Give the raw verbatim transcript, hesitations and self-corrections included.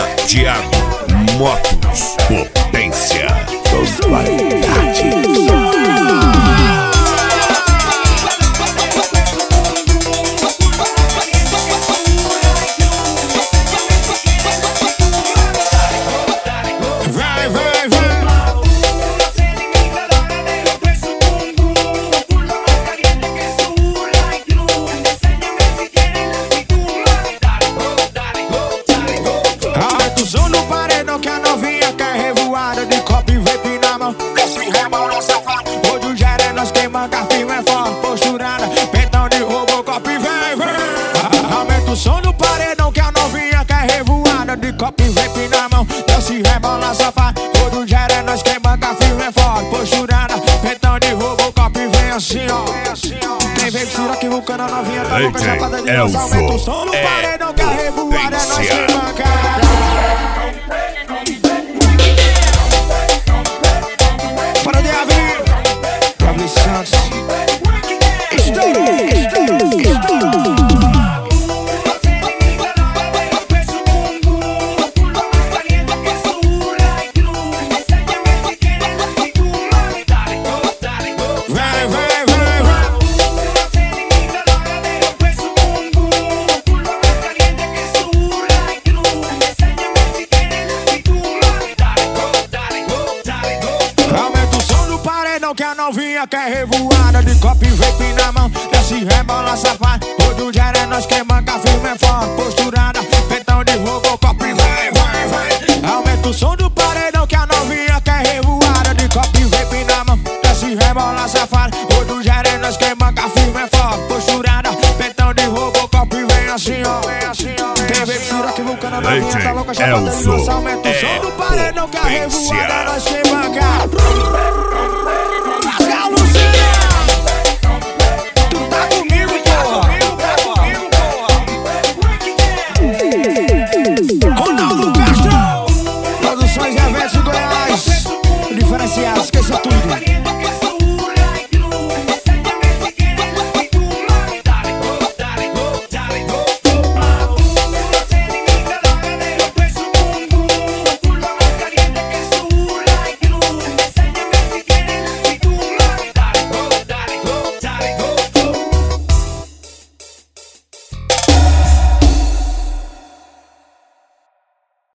Thiago Motos, potência dos qualidade. No paredão que a novinha quer revoada de copo e vape na mão. Desce rebola safado, hoje o gera é nós quem manca firme é forte, posturada, pentão de Robocop e vem, vem. Aumenta o som do paredão que a novinha quer revoada de copo e vape na mão. Desce rebola safado, hoje o gera é nós quem manca firme é forte, posturada, pentão de Robocop e vem assim ó, vem assim ó. Quem vem que tira que vulcando a novinha tá louca chapada de nossa. Aumenta o som do paredão que a revoada é nós quem manca. Que a novinha quer revoada de copo e vape na mão. Desce rebola safado, hoje o gera é nós quem manca firme é forte, posturada, pentão de Robocop e vai, vai, vai. Aumenta o som do paredão que a novinha quer revoada de copo e vape na mão. Desce rebola safado, hoje o gera é nós quem manca firme é forte, posturada, pentão de Robocop e vem assim ó, vem assim ó. Quem vê que tira que vulcana a novinha tá louca chapada de nossa. Aumenta o som do paredão que a revoada é nós quem manca.